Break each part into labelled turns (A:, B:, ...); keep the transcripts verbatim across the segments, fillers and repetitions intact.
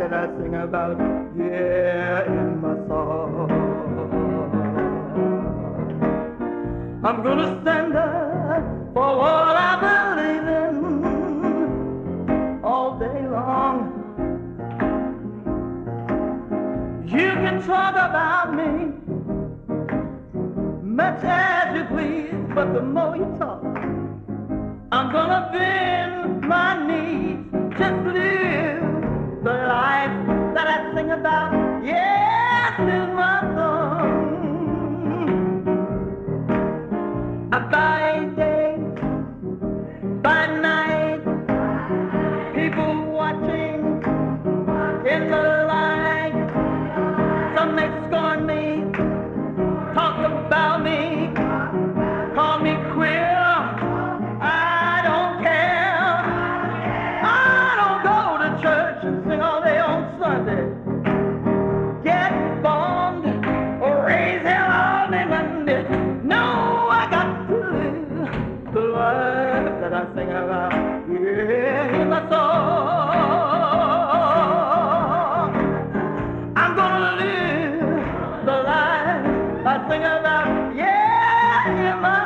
A: that I sing about, yeah, in my song. I'm gonna stand up for what I believe in all day long. You can talk about me much as you please, but the more you talk, I'm gonna bend my knees. Just live the life that I sing about. Yes, is my song. By day, by night, people watching in the light. Some may scorn me, talk about me, call me queer. I don't care. I don't go to church and sing all day on Sunday. Get bombed or raise hell all day Monday. No, I got to live the life that I sing about. Yeah, in my song. I'm gonna live the life I sing about. Yeah, in my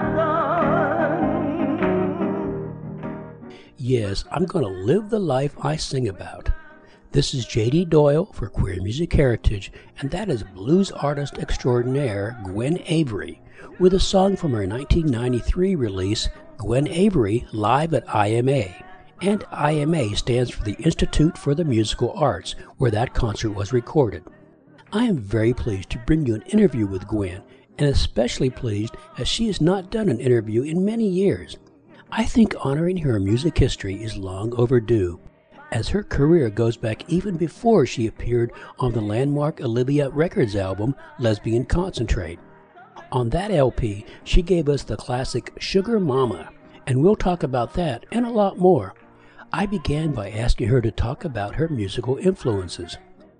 A: song.
B: Yes, I'm going to live the life I sing about. This is J D Doyle for Queer Music Heritage, and that is blues artist extraordinaire Gwen Avery, with a song from her nineteen ninety-three release, Gwen Avery Live at I M A. And I M A stands for the Institute for the Musical Arts, where that concert was recorded. I am very pleased to bring you an interview with Gwen, and especially pleased as she has not done an interview in many years. I think honoring her music history is long overdue, as her career goes back even before she appeared on the landmark Olivia Records album, Lesbian Concentrate. On that L P, she gave us the classic Sugar Mama, and we'll talk about that and a lot more. I began by asking her to talk about her musical influences.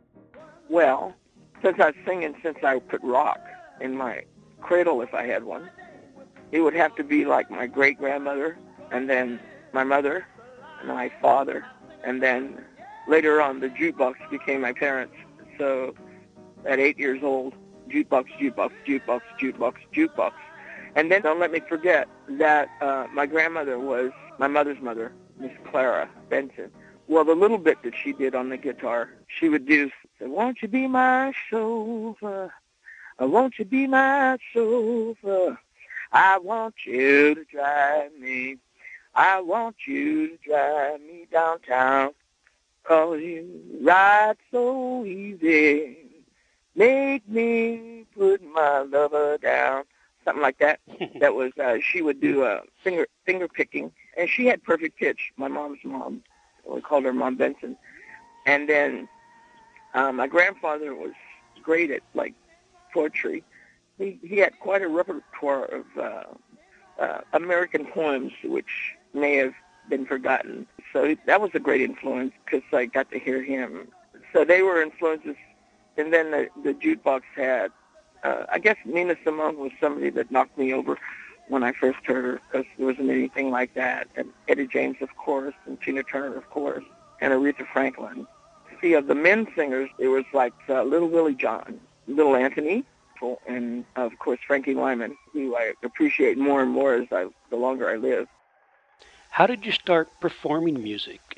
C: Well, since I was singing since I could rock in my cradle, if I had one, it would have to be like my great-grandmother, and then my mother, and my father, and then later on the jukebox became my parents. So at eight years old, jukebox, jukebox, jukebox, jukebox, jukebox. And then don't let me forget that uh, my grandmother was my mother's mother, Miss Clara Benson. Well, the little bit that she did on the guitar, she would do, won't you be my chauffeur? Won't you be my chauffeur? I want you to drive me. I want you to drive me downtown. 'Cause you ride so easy. Make me put my lover down. Something like that. That was, uh, she would do uh, finger finger picking. And she had perfect pitch, my mom's mom. We called her Mom Benson. And then uh, my grandfather was great at, like, poetry. He, he had quite a repertoire of uh, uh, American poems, which may have been forgotten. So that was a great influence because I got to hear him. So they were influences. And then the, the jukebox had, uh, I guess Nina Simone was somebody that knocked me over when I first heard her because there wasn't anything like that. And Eddie James, of course, and Tina Turner, of course, and Aretha Franklin. See, of the men singers, it was like uh, Little Willie John, Little Anthony, and, of course, Frankie Lyman, who I appreciate more and more as I, the longer I live.
B: How did you start performing music?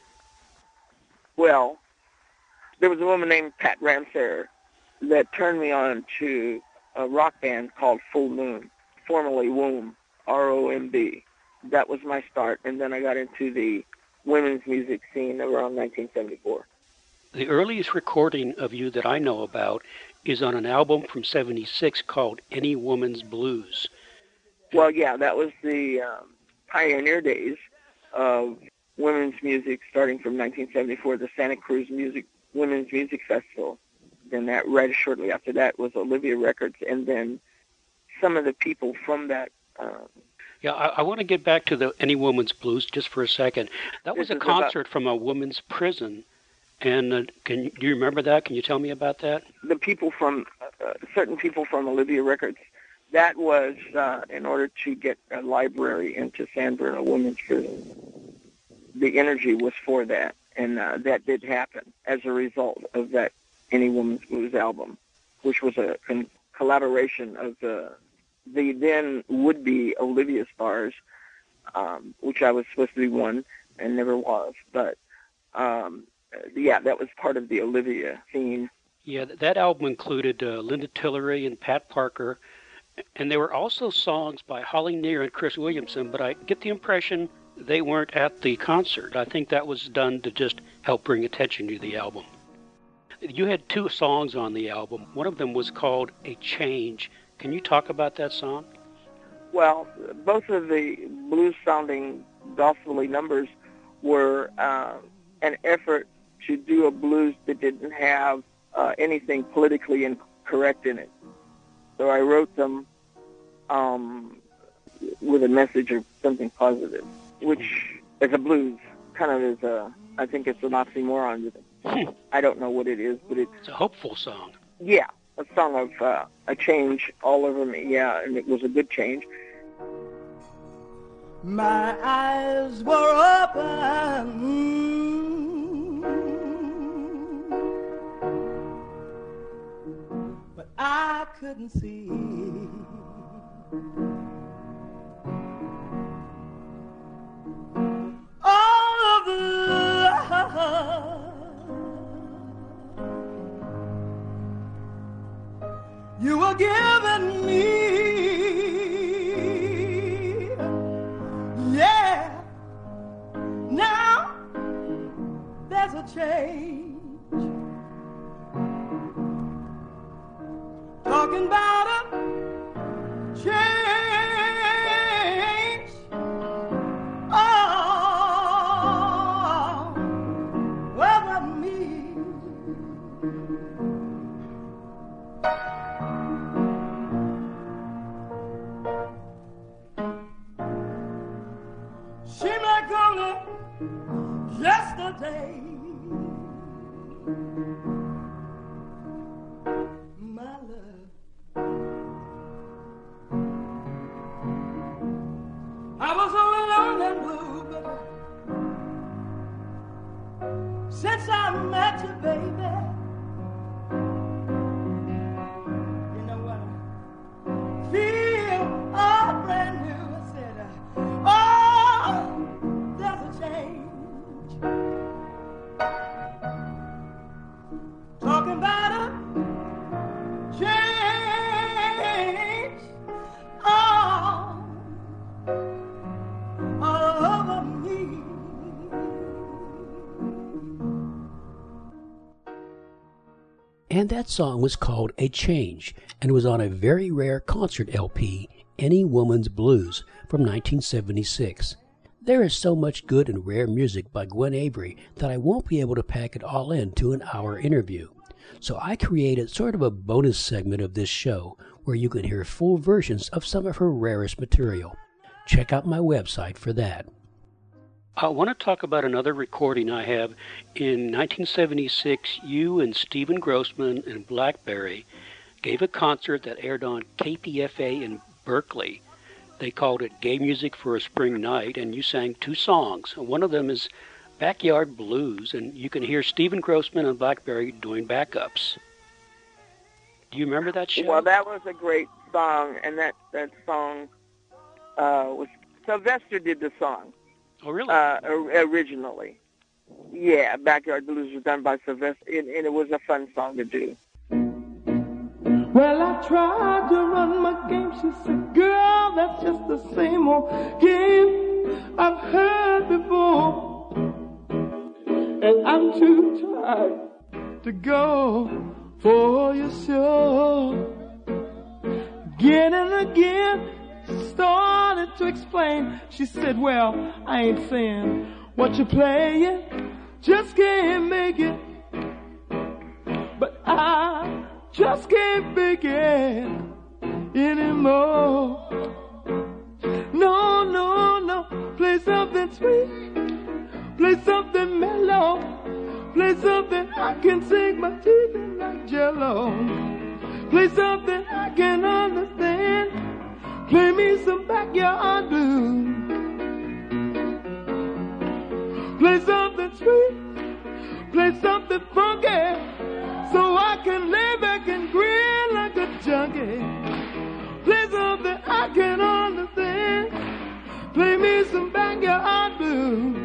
C: Well, there was a woman named Pat Ramsayer that turned me on to a rock band called Full Moon, formerly Womb, R O M B. That was my start, and then I got into the women's music scene around nineteen seventy-four.
B: The earliest recording of you that I know about is on an album from seventy-six called Any Woman's Blues.
C: Well, yeah, that was the um, pioneer days of women's music starting from nineteen seventy-four, the Santa Cruz Music Women's Music Festival. Then that right shortly after that was Olivia Records, and then some of the people from that. Um,
B: yeah, I, I want to get back to the Any Woman's Blues just for a second. That was a concert about, from a women's prison. And uh, can you, do you remember that? Can you tell me about that?
C: The people from, uh, certain people from Olivia Records, that was uh, in order to get a library into San Bernardino Women's Prison. The energy was for that. And uh, that did happen as a result of that Any Woman's Blues album, which was a con- collaboration of the the then would-be Olivia Stars, um, which I was supposed to be one and never was. But, um, yeah, that was part of the Olivia theme.
B: Yeah, that album included uh, Linda Tillery and Pat Parker, and there were also songs by Holly Near and Chris Williamson, but I get the impression they weren't at the concert. I think that was done to just help bring attention to the album. You had two songs on the album. One of them was called A Change. Can you talk about that song?
C: Well, both of the blues-sounding gospel-y numbers were uh, an effort to do a blues that didn't have uh, anything politically incorrect in it. So I wrote them um, with a message of something positive, which as a blues kind of is a, I think it's an oxymoron with it. I don't know what it is, but it's...
B: It's a hopeful song.
C: Yeah, a song of uh, a change all over me, yeah, and it was a good change.
A: My eyes were open, but I couldn't see. All of the love you were giving me. Yeah, now there's a change. Talking about a change. Oh, over me. Seemed like only yesterday my love, I was all alone and blue, but since I met you, baby, you know what, I feel all brand new. I said, oh, there's a change. Talking about a change, oh, all over me.
B: And that song was called A Change, and was on a very rare concert L P, Any Woman's Blues, from nineteen seventy-six. There is so much good and rare music by Gwen Avery that I won't be able to pack it all into an hour interview. So I created sort of a bonus segment of this show where you can hear full versions of some of her rarest material. Check out my website for that. I want to talk about another recording I have. In nineteen seventy-six, you and Stephen Grossman and Blackberry gave a concert that aired on K P F A in Berkeley. They called it Gay Music for a Spring Night, and you sang two songs. One of them is Backyard Blues, and you can hear Stephen Grossman and Blackberry doing backups. Do you remember that show?
C: Well, that was a great song, and that, that song uh, was... Sylvester did the song.
B: Oh, really?
C: Uh, originally. Yeah, Backyard Blues was done by Sylvester, and, and it was a fun song to do.
A: Well, I tried to run my game. She said, girl, that's just the same old game I've heard before. And I'm too tired to go for your show. Again and again, started to explain. She said, well, I ain't saying what you're playing, just can't make it. But I just can't make it anymore. No, no, no, play something sweet, play something mellow, play something I can sink my teeth in like jello. Play something I can understand, play me some backyard blues. Play something sweet, Play something funky so I can lay back and grin like a junkie. Play something I can understand. Play me some backyard blues.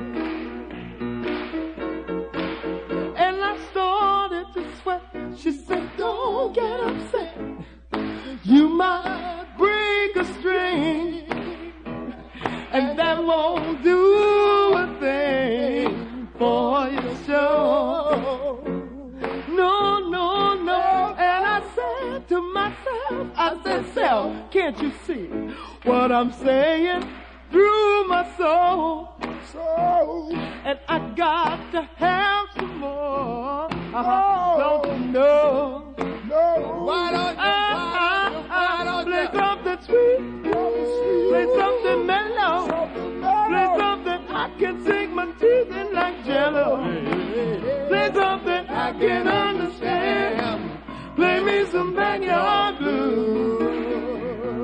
A: And I started to sweat. She said, don't get upset. You might break a string, and that won't do a thing for your show. No, no, no. And I said to myself, I said, self, can't you see what I'm saying through my soul? So, and I got to have some more. Uh-huh. Don't you know? No. Why don't you? Uh, uh, uh, play something sweet. Play something mellow. Play something I can sink my teeth in like jello. Play something I can understand. Play me some backyard blues.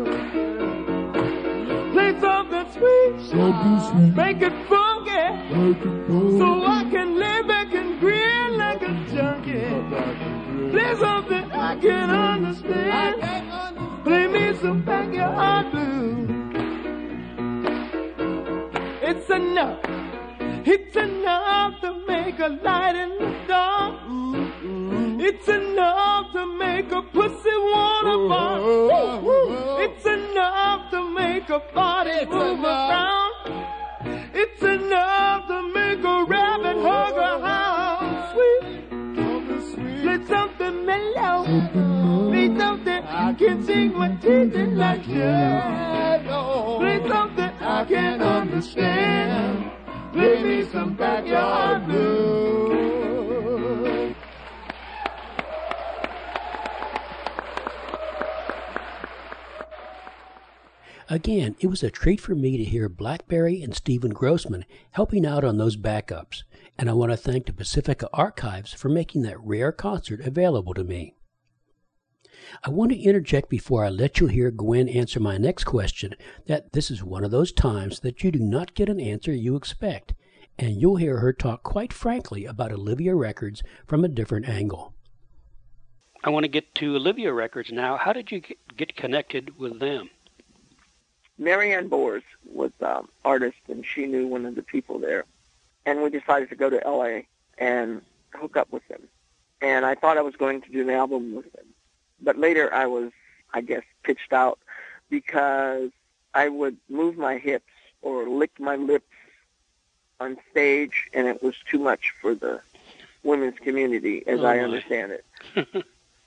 A: Play something sweet. Make it funky. So I can lay back and grin like a junkie. Play something I can understand. Play me some backyard blues. It's enough. It's enough to make a light in the dark. Mm-hmm. It's enough to make a pussy wanna bark. It's enough to make a body it's move enough. around. It's enough to make a rabbit hug a hound. Sweet, play something mellow. Play something I can sink my teeth in like jello. Play something I can understand. Play me some backyard blues.
B: Again, it was a treat for me to hear Blackberry and Stephen Grossman helping out on those backups, and I want to thank the Pacifica Archives for making that rare concert available to me. I want to interject before I let you hear Gwen answer my next question that this is one of those times that you do not get an answer you expect, and you'll hear her talk quite frankly about Olivia Records from a different angle. I want to get to Olivia Records now. How did you get connected with them?
C: Marianne Boers was an um, artist, and she knew one of the people there. And we decided to go to L A and hook up with them. And I thought I was going to do an album with them. But later I was, I guess, pitched out because I would move my hips or lick my lips on stage, and it was too much for the women's community, as oh I understand it,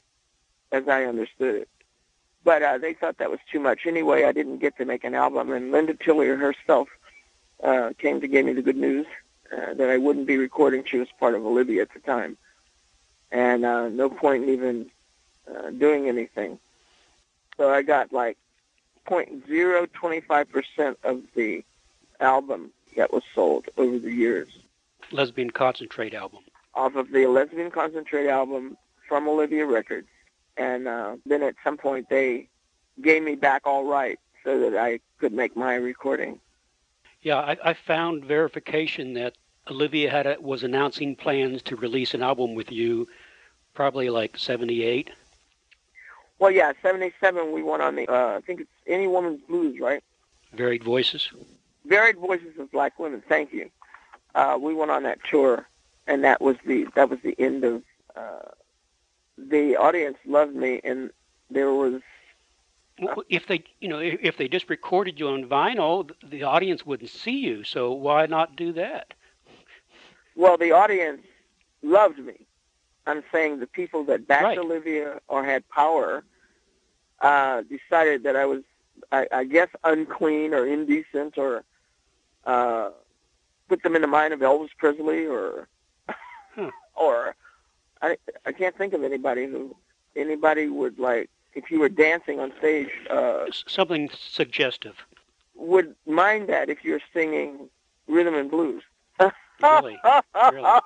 C: as I understood it. But uh, they thought that was too much. Anyway, I didn't get to make an album, and Linda Tiller herself uh, came to give me the good news uh, that I wouldn't be recording. She was part of Olivia at the time, and uh, no point in even uh, doing anything. So I got like zero point zero two five percent of the album that was sold over the years.
B: Lesbian Concentrate album.
C: Off of the Lesbian Concentrate album from Olivia Records. And uh, then at some point they gave me back all right so that I could make my recording.
B: Yeah, I, I found verification that Olivia had a, was announcing plans to release an album with you, probably like seventy-eight.
C: Well, yeah, seventy-seven we went on the, uh, I think it's Any Woman's Blues, right?
B: Varied Voices.
C: Varied Voices of Black Women, thank you. Uh, we went on that tour, and that was the that was the end of... Uh, the audience loved me, and there was... Uh,
B: well, if they, you know, if, if they just recorded you on vinyl, the audience wouldn't see you, so why not do that?
C: Well, the audience loved me. I'm saying the people that backed
B: right.
C: Olivia or had power uh, decided that I was, I, I guess, unclean or indecent, or uh, put them in the mind of Elvis Presley, or huh. or... I I can't think of anybody who anybody would, like, if you were dancing on stage, uh,
B: something suggestive,
C: would mind that if you're singing rhythm and blues.
B: Really, really.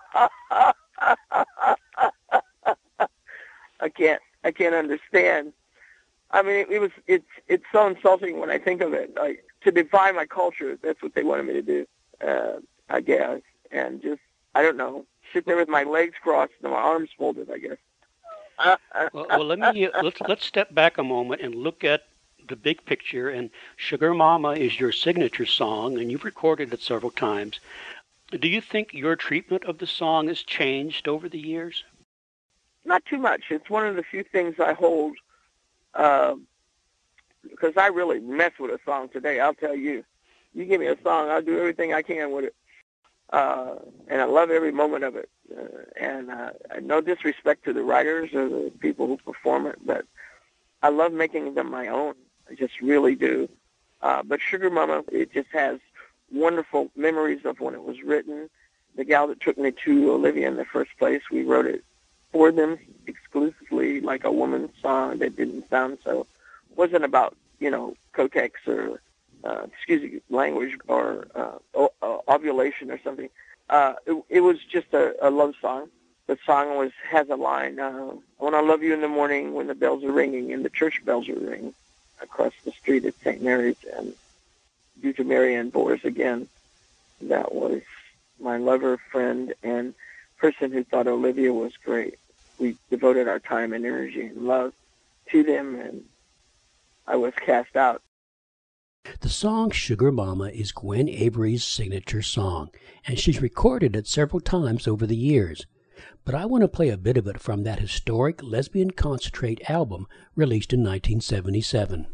C: I can't I can't understand. I mean, it, it was it's it's so insulting when I think of it. Like, to defy my culture, that's what they wanted me to do. Uh, I guess, and just I don't know. sit there with my legs crossed and my arms folded, I guess.
B: well, well, let me let's let's step back a moment and look at the big picture. And Sugar Mama is your signature song, and you've recorded it several times. Do you think your treatment of the song has changed over the years?
C: Not too much. It's one of the few things I hold, uh, because I really mess with a song today. I'll tell you. You give me a song, I'll do everything I can with it. Uh, and I love every moment of it. Uh, and uh, no disrespect to the writers or the people who perform it, but I love making them my own. I just really do. Uh, but Sugar Mama, it just has wonderful memories of when it was written. The gal that took me to Olivia in the first place, we wrote it for them exclusively, like a woman's song that didn't sound so, wasn't about, you know, Kotex or Uh, excuse me, language or uh, o- uh, ovulation or something. Uh, it, it was just a, a love song. The song was has a line, uh, I want to love you in the morning when the bells are ringing and the church bells are ringing across the street at Saint Mary's. And due to Marianne Boers again, that was my lover, friend, and person who thought Olivia was great. We devoted our time and energy and love to them, and I was cast out.
B: The song Sugar Mama is Gwen Avery's signature song, and she's recorded it several times over the years. But I want to play a bit of it from that historic Lesbian Concentrate album released in nineteen seventy-seven.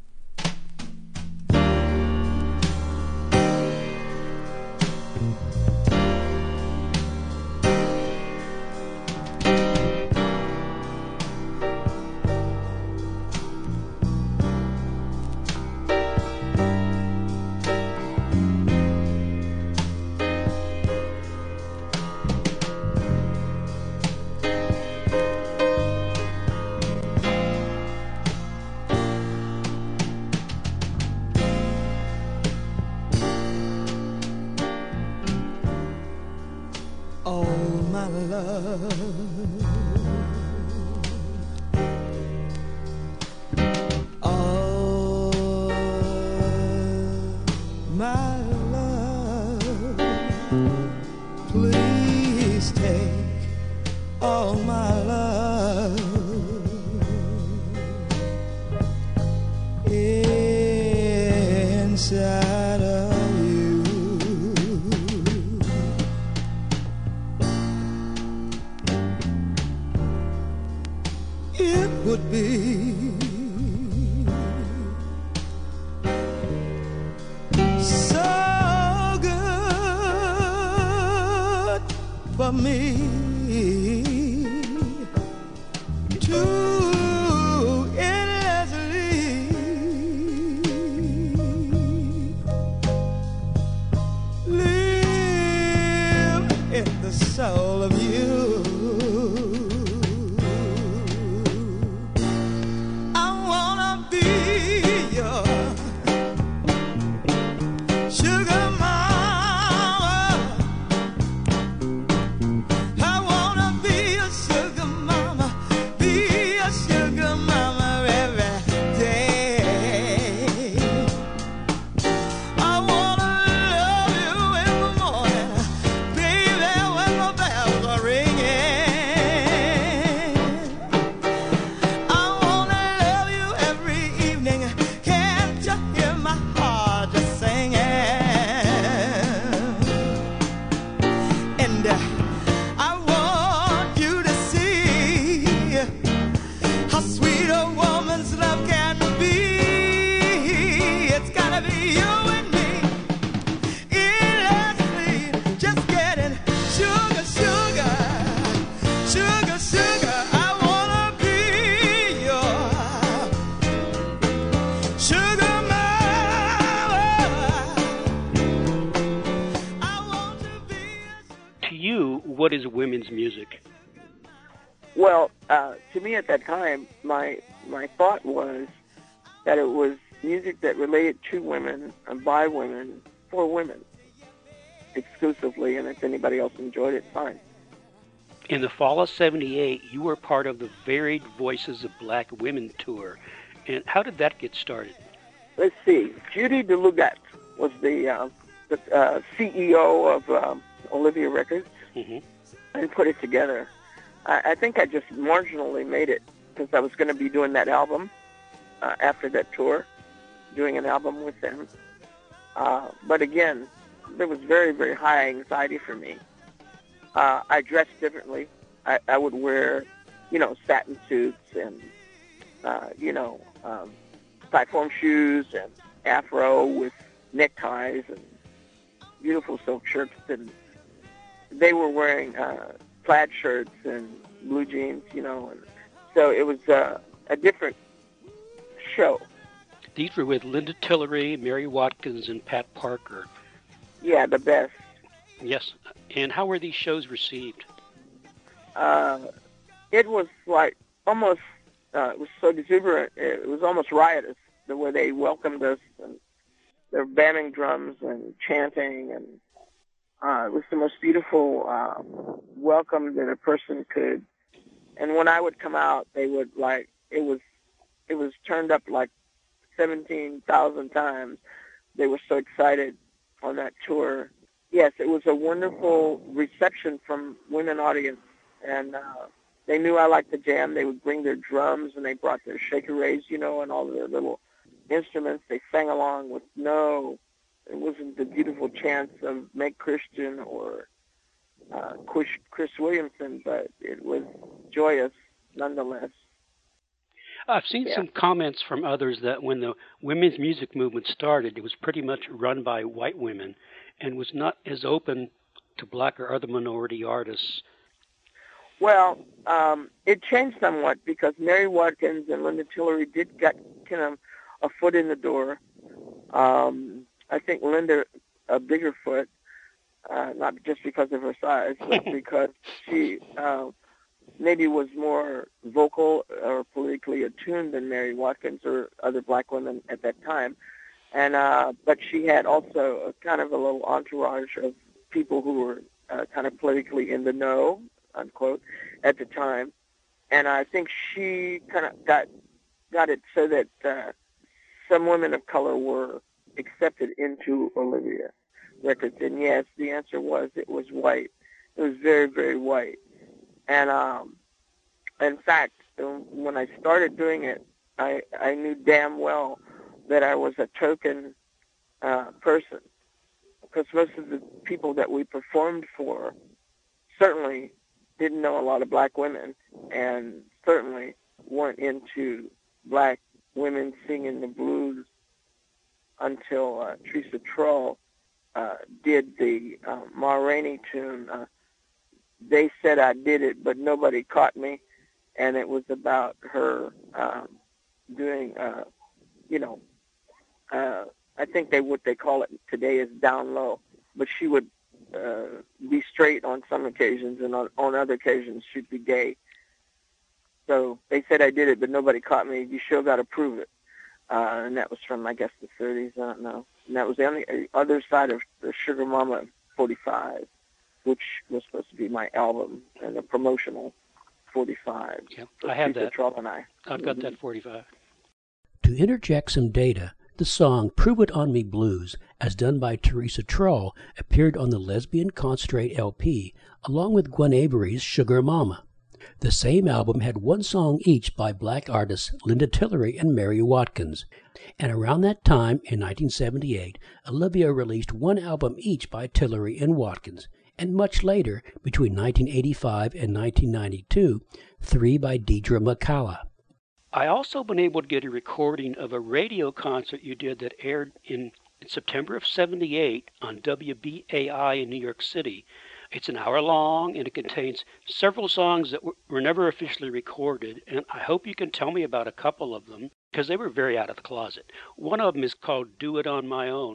B: What is women's music?
C: Well, uh, to me at that time, my my thought was that it was music that related to women and by women for women exclusively, and if anybody else enjoyed it, fine.
B: In the fall of seventy-eight, you were part of the Varied Voices of Black Women tour. And how did that get started?
C: Let's see. Judy DeLugat was the, uh, the uh, C E O of um, Olivia Records.
B: Mm-hmm.
C: and put it together. I, I think I just marginally made it because I was going to be doing that album uh, after that tour, doing an album with them. Uh, but again, there was very, very high anxiety for me. Uh, I dressed differently. I, I would wear, you know, satin suits and, uh, you know, um, platform shoes and afro with neckties and beautiful silk shirts. And they were wearing uh, plaid shirts and blue jeans, you know. And so it was uh, a different show.
B: These were with Linda Tillery, Mary Watkins, and Pat Parker.
C: Yeah, the best.
B: Yes. And how were these shows received?
C: Uh, it was like almost, uh, it was so exuberant, it was almost riotous the way they welcomed us. And they're bamming drums and chanting, and uh, it was the most beautiful uh, welcome that a person could. And when I would come out, they would like, it was, it was turned up like seventeen thousand times. They were so excited on that tour. Yes, it was a wonderful reception from women audience, and uh, they knew I liked the jam. They would bring their drums, and they brought their shaker rays, you know, and all their little instruments. They sang along with no, it wasn't the beautiful chants of Meg Christian or uh, Chris, Chris Williamson, but it was joyous nonetheless.
B: I've seen yeah. some comments from others that when the women's music movement started, it was pretty much run by white women and was not as open to black or other minority artists.
C: Well, um, it changed somewhat because Mary Watkins and Linda Tillery did get kind of a foot in the door. Um, I think Linda a bigger foot, uh, not just because of her size, but because she uh, maybe was more vocal or politically attuned than Mary Watkins or other black women at that time. And uh, but she had also a kind of a little entourage of people who were uh, kind of politically in the know, unquote, at the time. And I think she kind of got got it so that uh, some women of color were accepted into Olivia Records. And yes, the answer was it was white. It was very, very white. And um, in fact, when I started doing it, I, I knew damn well that I was a token uh, person, because most of the people that we performed for certainly didn't know a lot of black women and certainly weren't into black women singing the blues until uh, Teresa Trull uh, did the uh, Ma Rainey tune, uh, They Said I Did It, But Nobody Caught Me, and it was about her um, doing, uh, you know, uh, I think they what they call it today is down low, but she would uh, be straight on some occasions, and on, on other occasions she'd be gay. So they said I did it, but nobody caught me. You sure got to prove it. Uh, and that was from, I guess, the thirties. I don't know. And that was the only, other side of the Sugar Mama forty-five, which was supposed to be my album and a promotional forty-five.
B: Yeah, I have that.
C: Trull and I.
B: I've got mm-hmm. that forty-five.
D: To interject some data, the song Prove It On Me Blues, as done by Teresa Trull, appeared on the Lesbian Concentrate L P, along with Gwen Avery's Sugar Mama. The same album had one song each by black artists Linda Tillery and Mary Watkins. And around that time, in nineteen seventy-eight, Olivia released one album each by Tillery and Watkins, and much later, between nineteen eighty-five and nineteen ninety-two, three by Deidre McCalla.
B: I also been able to get a recording of a radio concert you did that aired in, in September of seventy-eight on W B A I in New York City. It's an hour long, and it contains several songs that w- were never officially recorded, and I hope you can tell me about a couple of them, because they were very out of the closet. One of them is called Do It On My Own.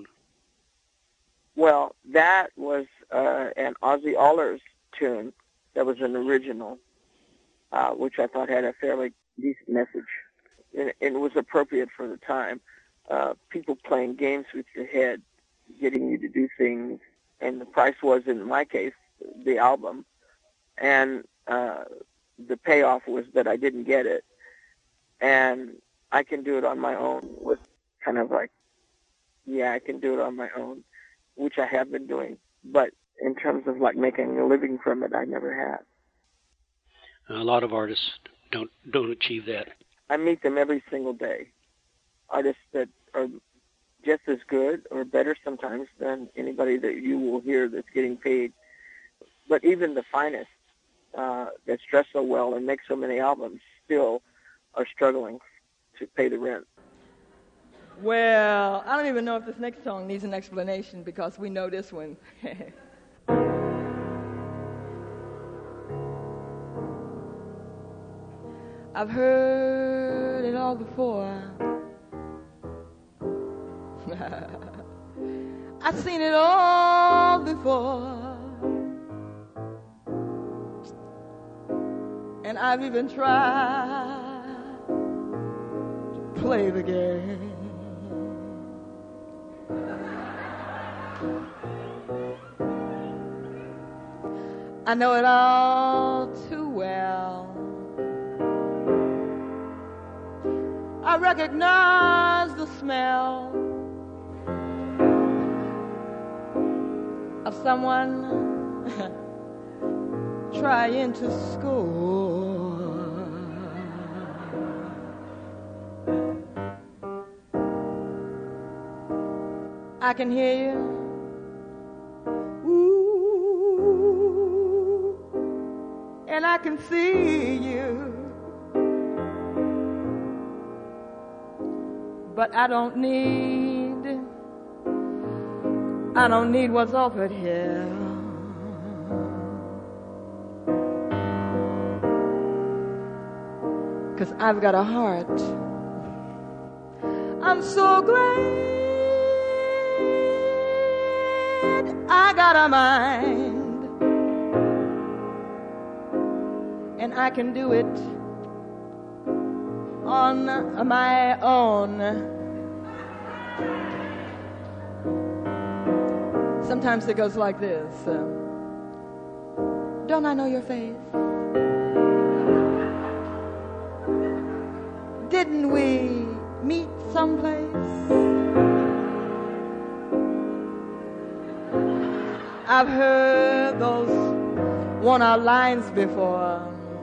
C: Well, that was uh, an Ozzy Allers tune that was an original, uh, which I thought had a fairly decent message. And it was appropriate for the time. Uh, people playing games with your head, getting you to do things, and the price was, in my case, the album. And uh, the payoff was that I didn't get it. And I can do it on my own with kind of like, yeah, I can do it on my own, which I have been doing. But in terms of like making a living from it, I never have.
B: A lot of artists don't don't achieve that.
C: I meet them every single day. Artists that are just as good or better sometimes than anybody that you will hear that's getting paid. But even the finest uh, that dress so well and make so many albums still are struggling to pay the rent.
E: Well, I don't even know if this next song needs an explanation because we know this one. I've heard it all before. I've seen it all before. And I've even tried to play the game. I know it all too well. I recognize the smell of someone trying to score. I can hear you. Ooh, and I can see you. But I don't need, I don't need what's offered here. 'Cause I've got a heart. I'm so glad I got a mind. And I can do it on my own. Sometimes it goes like this. Uh, don't I know your face? Didn't we meet someplace? I've heard those worn-out lines before.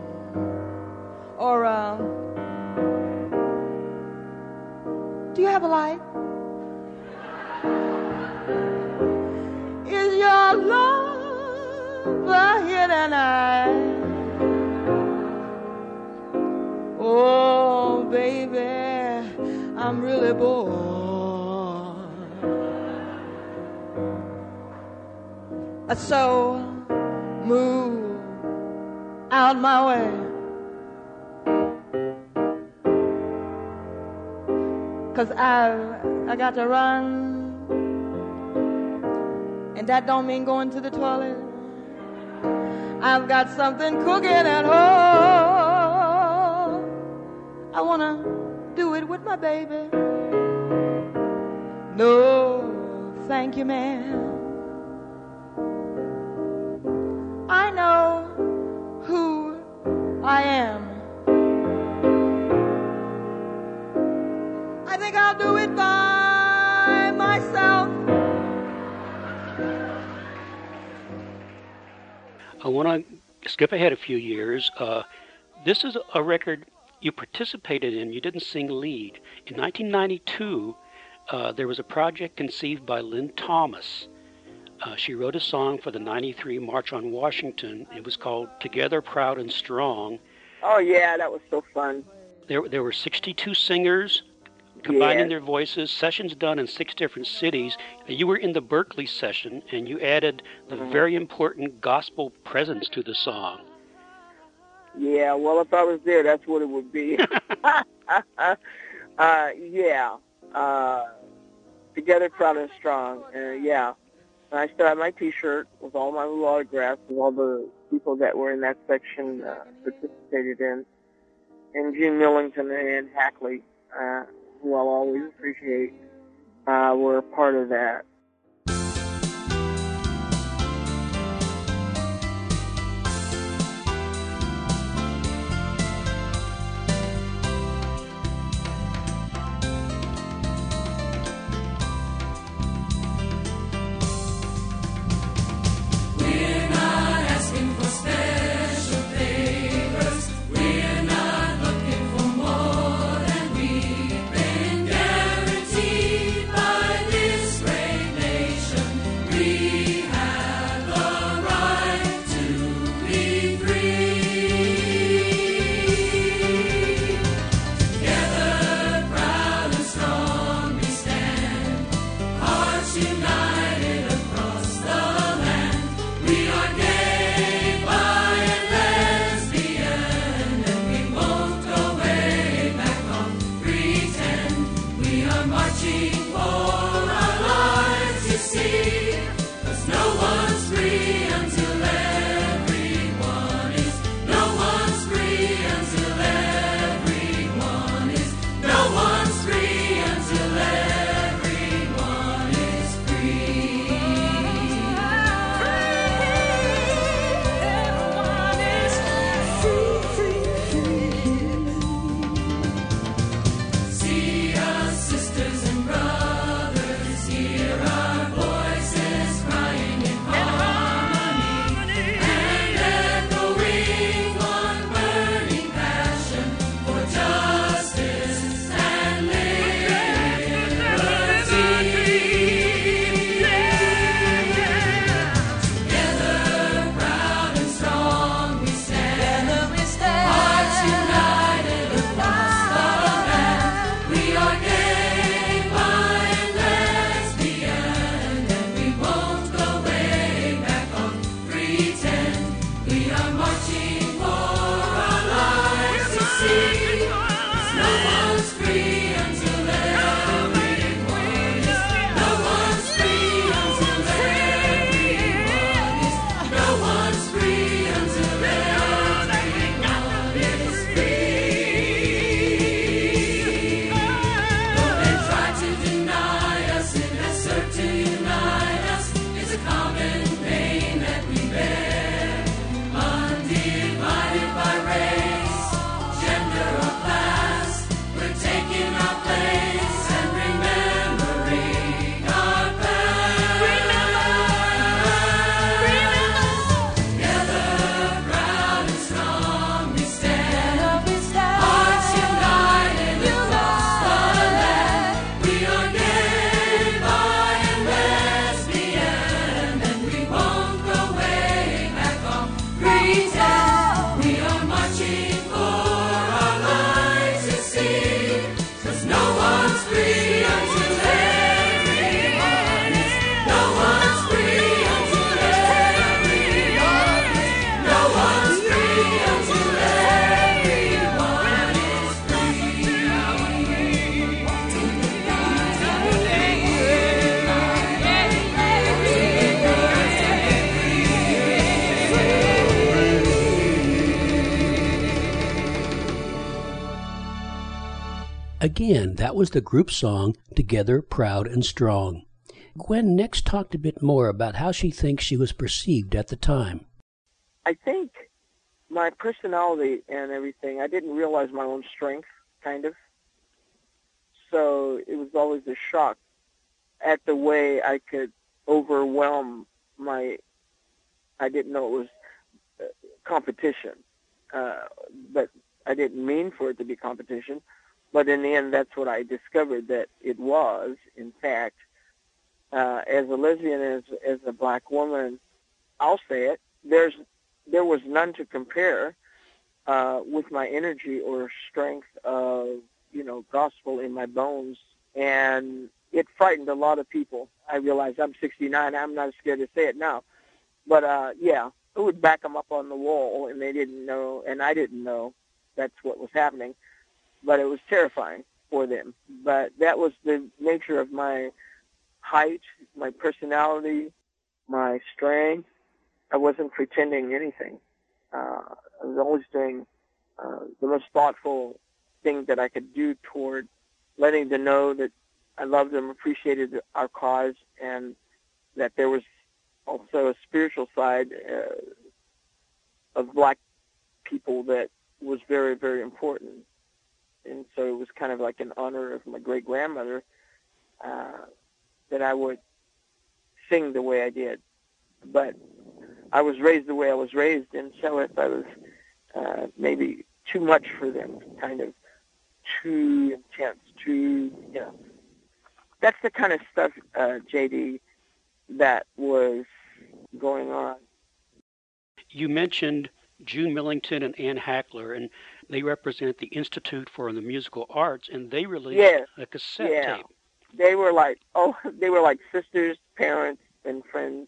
E: Or, uh, do you have a light? Is your love here tonight? Oh, baby, I'm really bored. So move out my way. 'Cause I I got to run, and that don't mean going to the toilet. I've got something cooking at home. I wanna do it with my baby. No, thank you, ma'am. I know who I am. I think I'll do it by myself.
B: I want to skip ahead a few years. Uh, this is a record you participated in. You didn't sing lead. In nineteen ninety-two, uh, there was a project conceived by Lynn Thomas. Uh, she wrote a song for the ninety-three March on Washington. It was called Together, Proud and Strong.
C: Oh, yeah, that was so fun.
B: There, there were sixty-two singers combining
C: Yes.
B: their voices, sessions done in six different cities. You were in the Berkeley session, and you added the
C: Mm-hmm.
B: very important gospel presence to the song.
C: Yeah, well, if I was there, that's what it would be. uh, yeah. Uh, Together, Proud and Strong. Uh, yeah. And I still have my T-shirt with all my little autographs of all the people that were in that section uh, participated in. And Gene Millington and Ann Hackley, uh, who I'll always appreciate, uh, were a part of that.
B: Again, that was the group song, Together, Proud and Strong. Gwen next talked a bit more about how she thinks she was perceived at the time.
C: I think my personality and everything, I didn't realize my own strength, kind of. So it was always a shock at the way I could overwhelm my, I didn't know it was uh, competition. Uh, but I didn't mean for it to be competition. But in the end, that's what I discovered that it was, in fact. Uh, as a lesbian, as as a black woman, I'll say it, there's there was none to compare uh, with my energy or strength of, you know, gospel in my bones. And it frightened a lot of people. I realize I'm sixty-nine. I'm not scared to say it now. But, uh, yeah, it would back them up on the wall, and they didn't know, and I didn't know that's what was happening. But it was terrifying for them. But that was the nature of my height, my personality, my strength. I wasn't pretending anything. Uh, I was always doing uh, the most thoughtful thing that I could do toward letting them know that I loved them, appreciated our cause, and that there was also a spiritual side uh, of black people that was very, very important. And so it was kind of like in honor of my great-grandmother uh, that I would sing the way I did. But I was raised the way I was raised, and so if I was uh, maybe too much for them, kind of too intense, too, you know. That's the kind of stuff, uh, J D, that was going on.
D: You mentioned June Millington and Ann Hackler, and they represent the Institute for the Musical Arts, and they released
C: yes.
D: a cassette
C: yeah.
D: tape.
C: They were like, oh, they were like sisters, parents, and friends.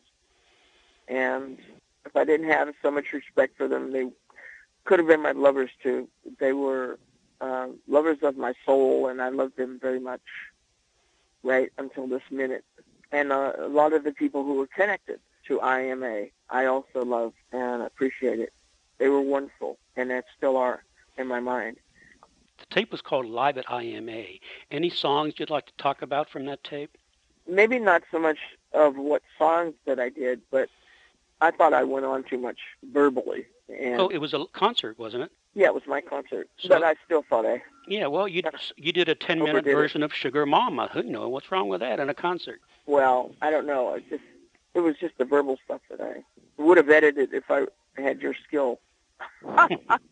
C: And if I didn't have so much respect for them, they could have been my lovers too. They were uh, lovers of my soul, and I loved them very much, right until this minute. And uh, a lot of the people who were connected to I M A, I also love and appreciate it. They were wonderful, and they still are in my mind.
D: The tape was called Live at I M A. Any songs you'd like to talk about from that tape?
C: Maybe not so much of what songs that I did, but I thought I went on too much verbally. And
D: oh, it was a concert, wasn't it?
C: Yeah, it was my concert,
D: so,
C: but I still thought I...
D: Yeah, well, you you did a ten-minute version it. of Sugar Mama. Who knows? What's wrong with that in a concert?
C: Well, I don't know. It just it was just the verbal stuff that I would have edited if I had your skill.
D: uh,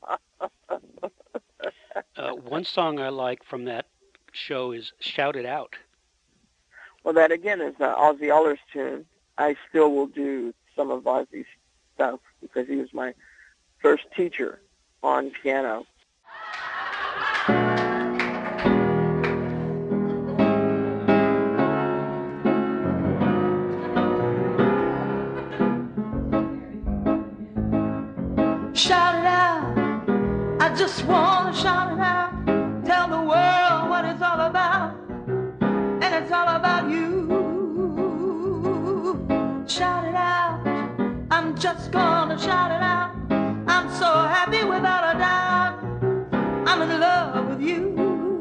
D: one song I like from that show is Shout It Out.
C: Well, that, again, is uh, Ozzy Aller's tune. I still will do some of Ozzy's stuff because he was my first teacher on piano.
E: Shout it out, I just want to shout it out, tell the world what it's all about, and it's all about you. Shout it out, I'm just gonna shout it out, I'm so happy without a doubt, I'm in love with you.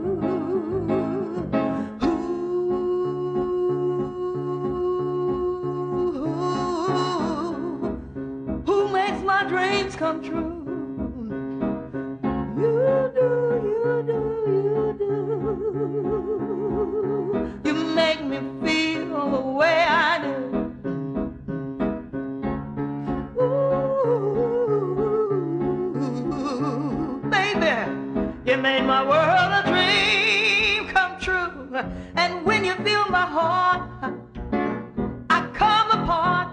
E: Who makes my dreams come true? You do, you do, you do. You make me feel the way I do. Ooh, baby, you made my world a dream come true. And when you feel my heart, I come apart.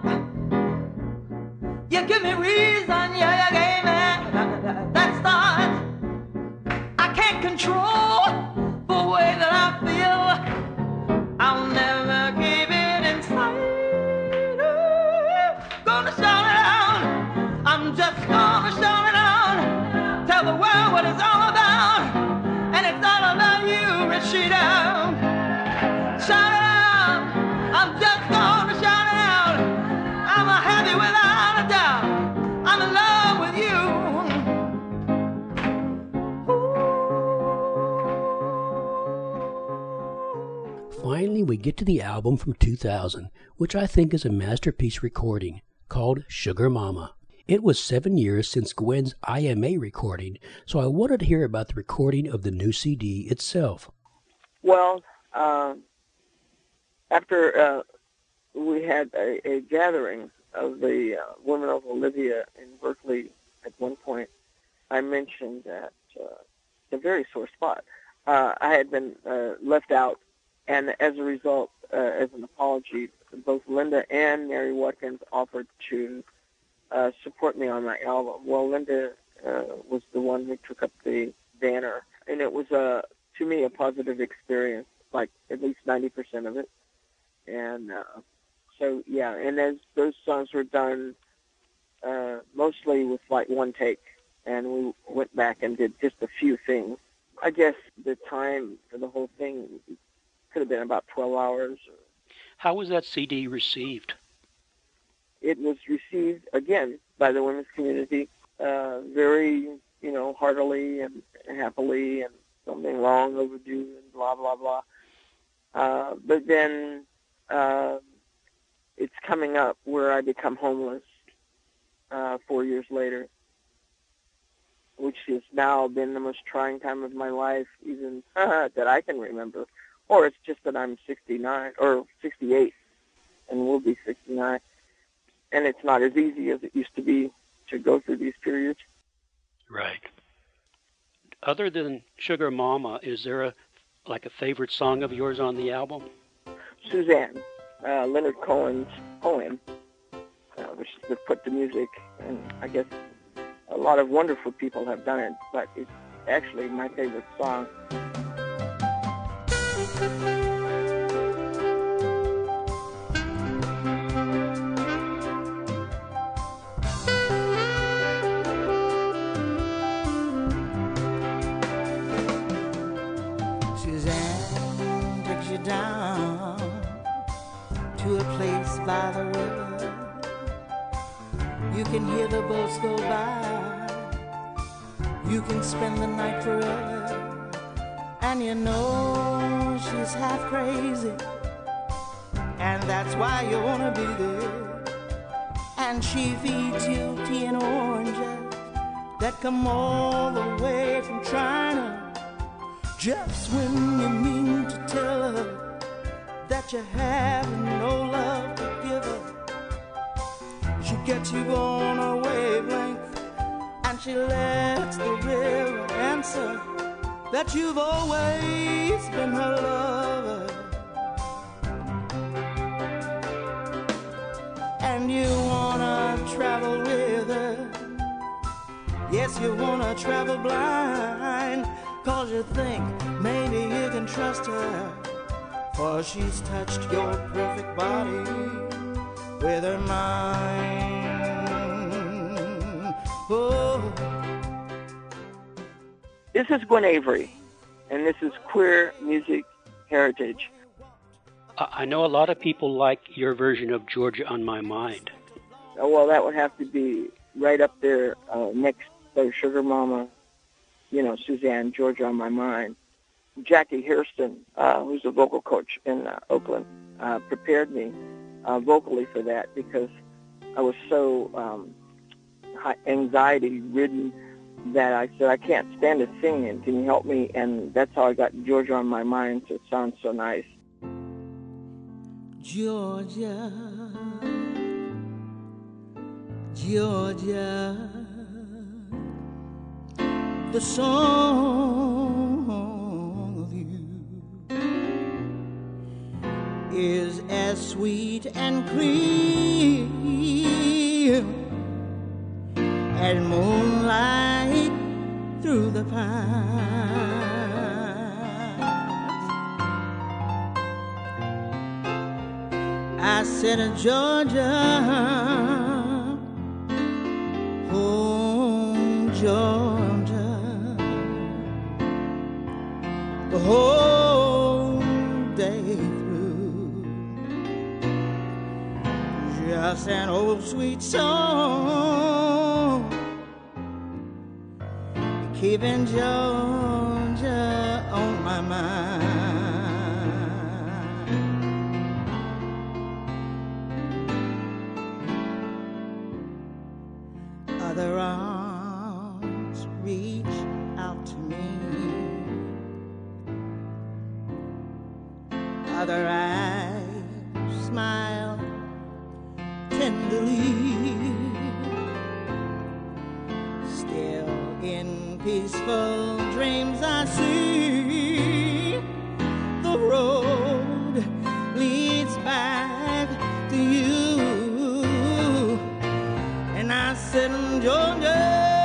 E: You give me reason, yeah, you gave me that start. I can't control the way that I feel. I'll never keep it inside. Gonna shout it out. I'm just gonna shout it out. Tell the world what it's all about. And it's all about you, Rashida. Shout it out. I'm just gonna shout it out. I'm a happy without a doubt. I'm in love with you. Ooh.
B: finally we get to the album from two thousand, which I think is a masterpiece recording, called Sugar Mama. It was seven years since Gwen's I M A recording, so I wanted to hear about the recording of the new C D itself.
C: Well, uh, after uh, we had a, a gathering of the uh, Women of Olivia in Berkeley at one point, I mentioned that uh, it's a very sore spot. Uh, I had been uh, left out, and as a result, uh, as an apology, both Linda and Mary Watkins offered to uh, support me on my album. Well, Linda uh, was the one who took up the banner, and it was, uh, to me, a positive experience, like at least ninety percent of it. And uh, so, yeah, and as those songs were done uh, mostly with like one take, and we went back and did just a few things. I guess the time for the whole thing could have been about twelve hours.
B: How was that C D received?
C: It was received, again, by the women's community uh, very, you know, heartily and happily, and something long overdue and blah, blah, blah. Uh, but then uh, it's coming up where I become homeless uh, four years later, which has now been the most trying time of my life, even that I can remember. Or it's just that I'm sixty-nine, or sixty-eight, and will be sixty-nine. And it's not as easy as it used to be to go through these periods.
B: Right. Other than Sugar Mama, is there a like a favorite song of yours on the album?
C: Suzanne, uh, Leonard Cohen's poem, uh, which is put to music, and I guess a lot of wonderful people have done it, but it's actually my favorite song.
E: Suzanne takes you down to a place by the river. You can hear the boats go by. You can spend the night forever. And you know she's half crazy, and that's why you wanna be there. And she feeds you tea and oranges that come all the way from China. Just when you mean to tell her that you have no love to give her, she gets you on a wavelength, and she lets the river answer that you've always been her lover. And you wanna travel with her. Yes, you wanna travel blind, 'cause you think maybe you can trust her, for she's touched your perfect body with her mind. Oh.
C: This is Gwen Avery, and this is Queer Music Heritage.
B: I know a lot of people like your version of Georgia on My Mind.
C: Oh, well, that would have to be right up there uh, next to Sugar Mama, you know, Suzanne, Georgia on My Mind. Jackie Hairston, uh, who's a vocal coach in uh, Oakland, uh, prepared me uh, vocally for that because I was so um, anxiety-ridden that I said, I can't stand it singing. Can you help me? And that's how I got Georgia on My Mind, so it sounds so nice.
E: Georgia, Georgia, the song of you is as sweet and clear as moonlight through the pines. I said, Georgia, home, Georgia, the whole day through, just an old sweet song, keeping Georgia on my mind. other eyes smile tenderly. Still in peaceful dreams I see the road leads back to you. And I said, Georgia,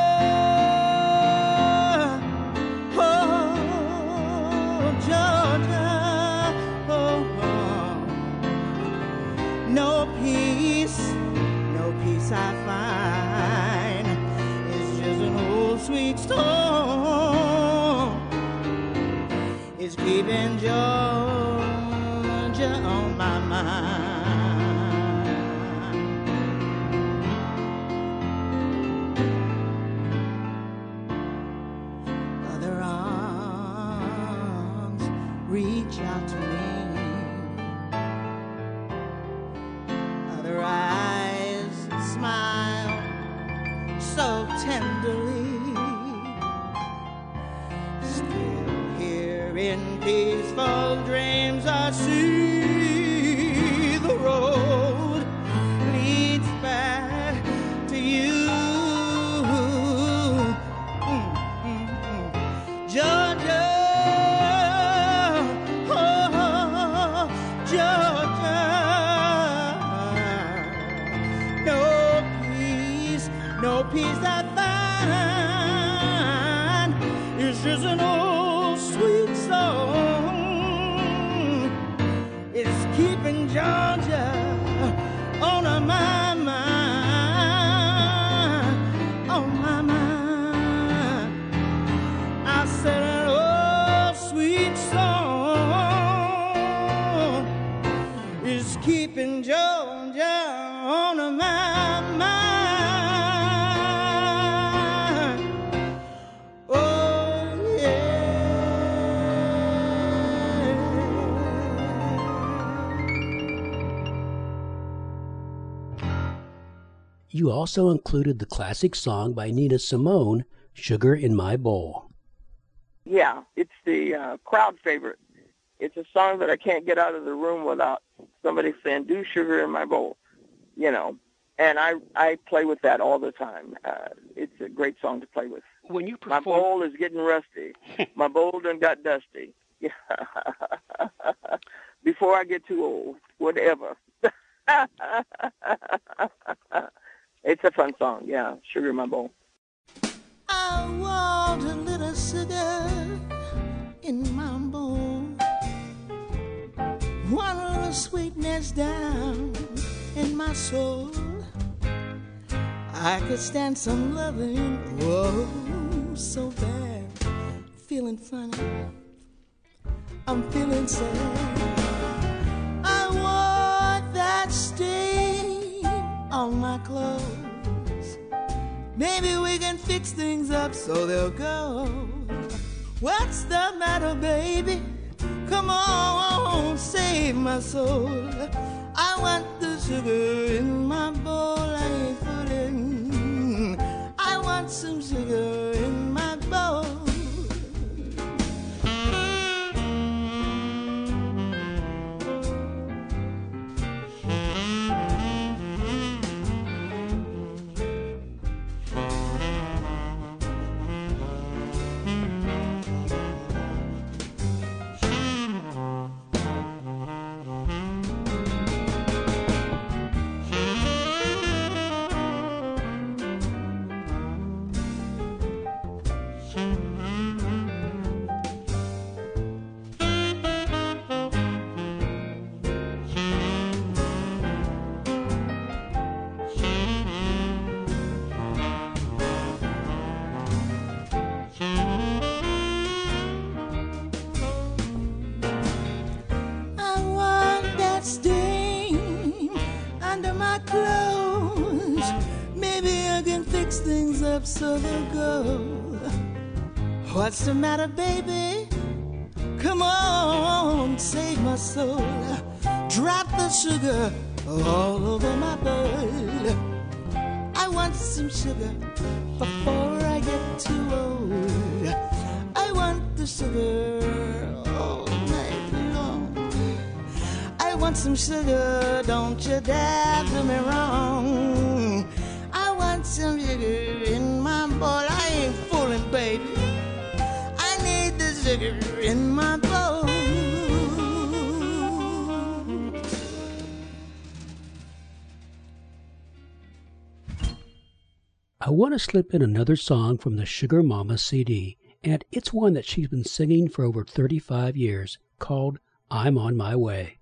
E: I find it's just an old sweet storm. It's keeping Georgia on my mind. Other arms reach out to me. Other eyes smile so tenderly. Still here in peaceful dreams I see the road leads back to you. Mm-hmm. Georgia, oh, Georgia. No peace I find, it's just an old sweet song. It's keeping Georgia on my mind, on my mind. I said an old sweet song is keeping Georgia on my mind.
B: You also included the classic song by Nina Simone, Sugar in My Bowl.
C: Yeah, it's the uh, crowd favorite. It's a song that I can't get out of the room without somebody saying, do sugar in my bowl, you know. And I, I play with that all the time. Uh, it's a great song to play with.
B: When you perform...
C: My bowl is getting rusty. My bowl done got dusty. Before I get too old, whatever. It's a fun song, yeah. Sugar in my bowl.
E: I want a little sugar in my bowl. Want a little sweetness down in my soul. I could stand some loving, whoa, so bad. Feeling funny, I'm feeling sad. I want that stain on my clothes. Maybe we can fix things up so they'll go. What's the matter, baby? Come on, save my soul. I want the sugar in my bowl I ain't putting. I want some sugar in my bowl. So they'll go. What's the matter, baby? Come on, save my soul. Drop the sugar all over my bowl. I want some sugar before I get too old. I want the sugar all night long. want some sugar, don't you dare do me wrong. I want some sugar in my bowl. I ain't fooling, baby. I need the sugar in my bowl.
B: I want to slip in another song from the Sugar Mama C D, and it's one that she's been singing for over thirty-five years, called I'm on My Way.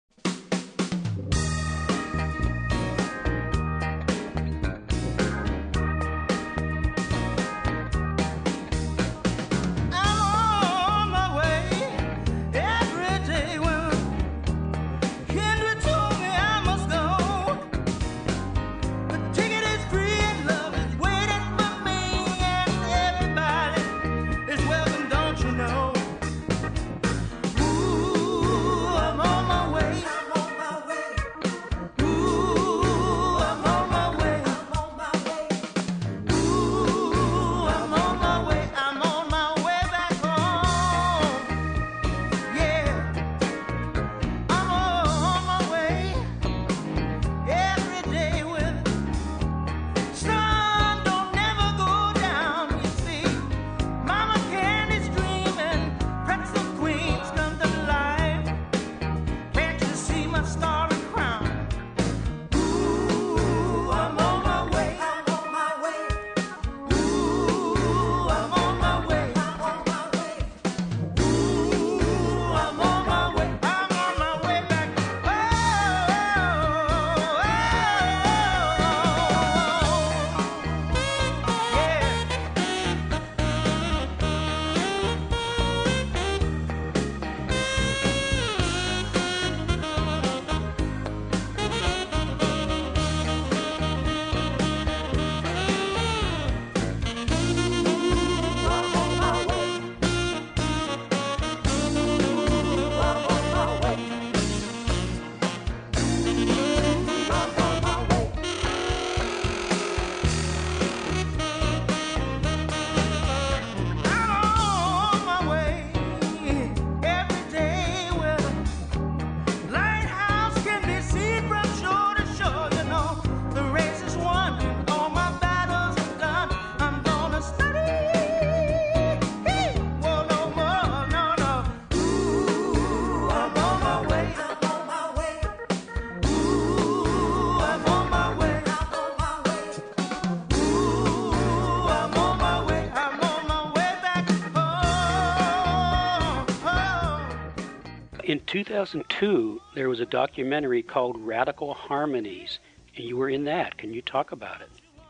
B: In two thousand two, there was a documentary called Radical Harmonies, and you were in that. Can you talk about it?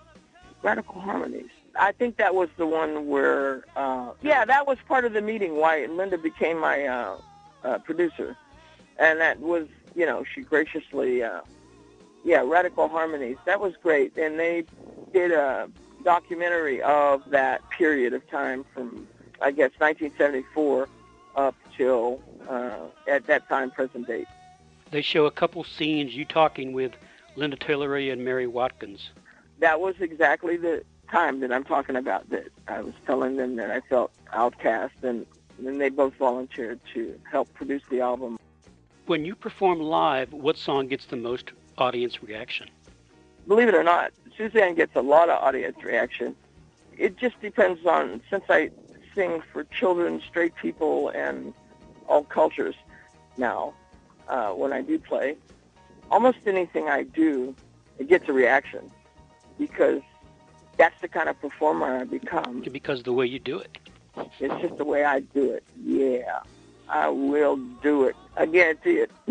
C: Radical Harmonies. I think that was the one where, uh, yeah, that was part of the meeting why Linda became my uh, uh, producer. And that was, you know, she graciously, uh, yeah, Radical Harmonies. That was great. And they did a documentary of that period of time from, I guess, nineteen seventy-four up till, uh, at that time, present date.
B: They show a couple scenes, you talking with Linda Tillery and Mary Watkins.
C: That was exactly the time that I'm talking about, that I was telling them that I felt outcast, and then they both volunteered to help produce the album.
B: When you perform live, what song gets the most audience reaction?
C: Believe it or not, Suzanne gets a lot of audience reaction. It just depends on, since I sing for children, straight people, and all cultures now, uh, when I do play, almost anything I do, it gets a reaction, because that's the kind of performer I become.
B: Because of the way you do it.
C: It's just the way I do it. Yeah, I will do it. I guarantee it.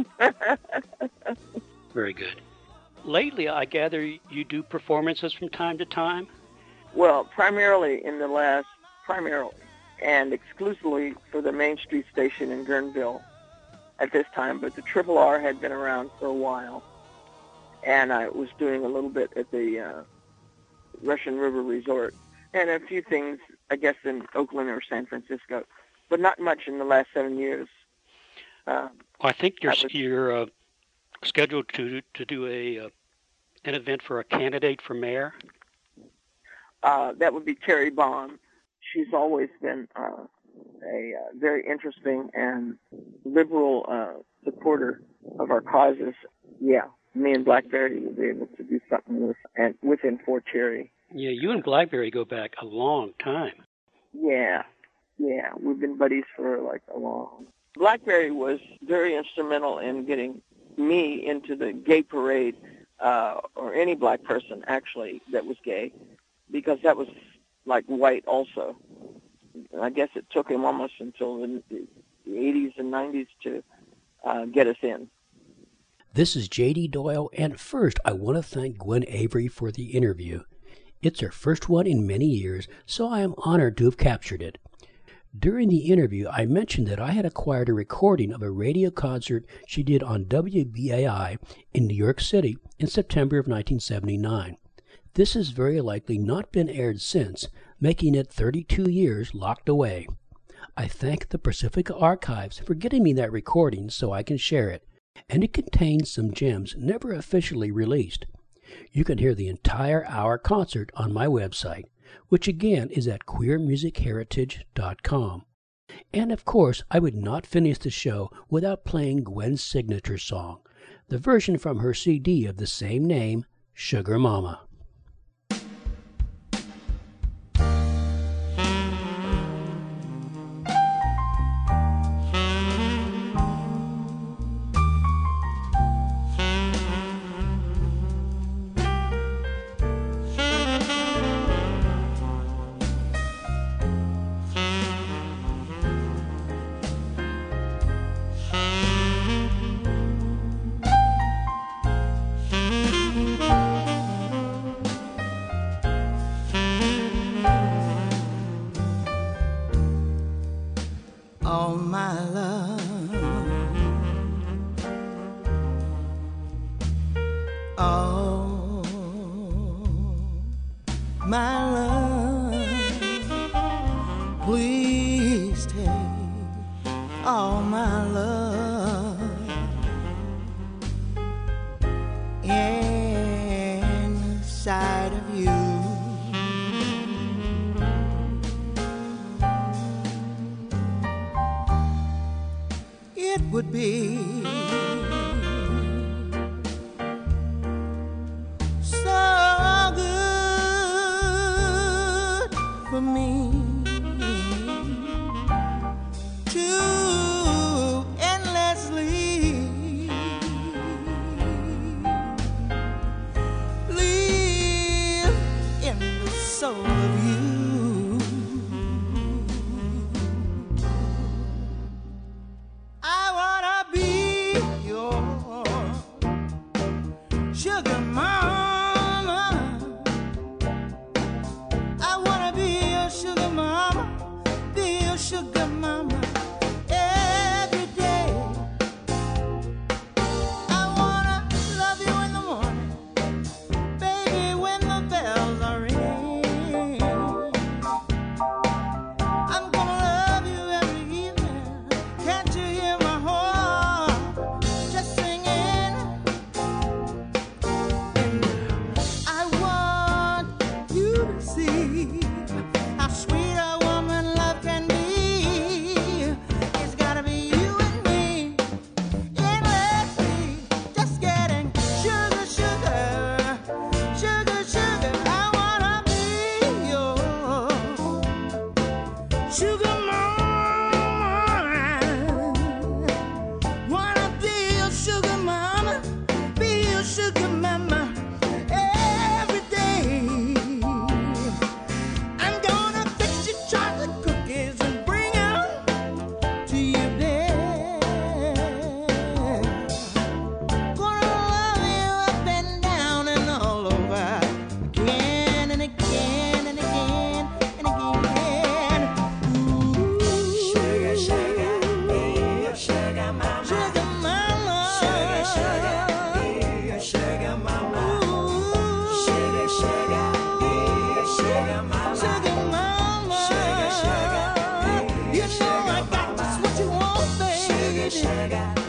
B: Very good. Lately, I gather you do performances from time to time?
C: Well, primarily in the last, primarily, and exclusively for the Main Street station in Guerneville at this time, but the Triple R had been around for a while, and I was doing a little bit at the uh, Russian River Resort, and a few things, I guess, in Oakland or San Francisco, but not much in the last seven years. Uh,
B: well, I think you're,
C: was,
B: you're uh, scheduled to to do a uh, an event for a candidate for mayor.
C: Uh, that would be Carrie Baum. She's always been uh, a uh, very interesting and liberal uh, supporter of of our causes, yeah, me and Blackberry will be able to do something with, and within Fort Cherry.
B: Yeah, you and Blackberry go back a long time.
C: Yeah, yeah, we've been buddies for like a long. Blackberry was very instrumental in getting me into the gay parade, uh, or any black person actually that was gay, because that was like white also. I guess it took him almost until the, the eighties and nineties to uh, get us in.
B: This is J D Doyle, and first I want to thank Gwen Avery for the interview. It's her first one in many years, so I am honored to have captured it. During the interview, I mentioned that I had acquired a recording of a radio concert she did on W B A I in New York City in September of nineteen seventy-nine. This has very likely not been aired since, making it thirty-two years locked away. I thank the Pacifica Archives for getting me that recording so I can share it, and it contains some gems never officially released. You can hear the entire hour concert on my website, which again is at queer music heritage dot com. And of course, I would not finish the show without playing Gwen's signature song, the version from her C D of the same name, Sugar Mama.
E: All my love, all my love, please take all my love inside of you. It would be so good for me to endlessly live in the soul of you. Sugar mama, I wanna be your sugar mama, be your sugar mama every day. I wanna love you in the morning, baby, when the bells are ringing. I'm gonna love you every evening. Can't you hear my heart just singing? See how sweet a woman love can be. It's gotta be you and me, endlessly, just getting sugar, sugar, sugar, sugar. I wanna be your sugar mama. Wanna be your sugar mama, be your sugar mama. Sugar,